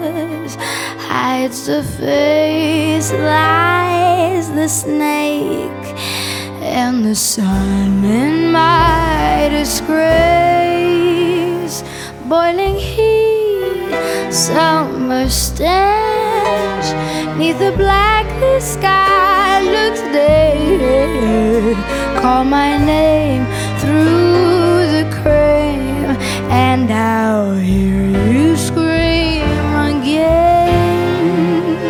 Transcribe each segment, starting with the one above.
hides the face, lies the snake, and the sun in my disgrace. Boiling heat, summer stench, neath the blacklit sky looks dead. Call my name through the cream, and I'll hear you scream again.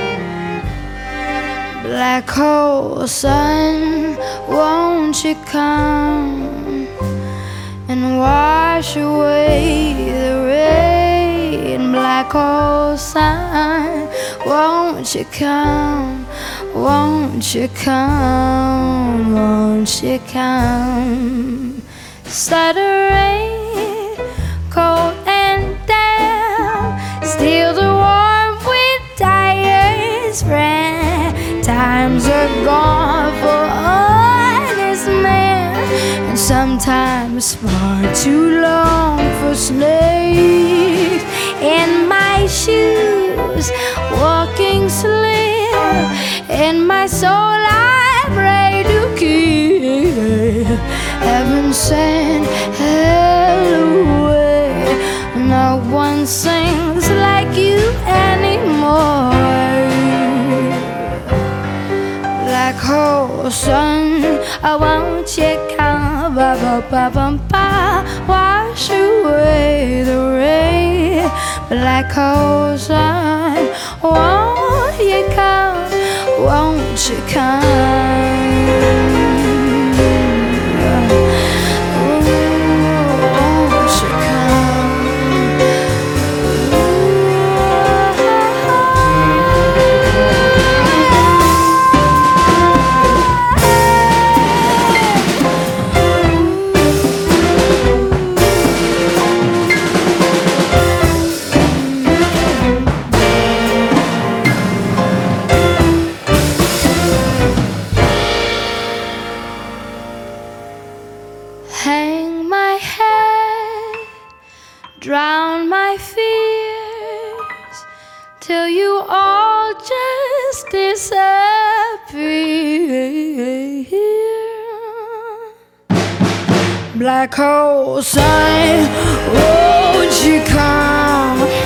Black hole sun, won't you come and wash away the rain? Black hole sun, won't you come? Won't you come? Won't you come? Start a rain, cold and damp, steal the warmth with tire's friend. Times are gone for honest men, and sometimes far too long for snakes. In my shoes, walking slim, in my soul I pray to keep. Heaven sent hell away. No one sings like you anymore. Black hole sun, I won't you come, ba ba ba ba ba, wash away the rain. Black hole sun, won't you come? Won't you come? Hang my head, drown my fears, till you all just disappear. Black hole sun, won't you come?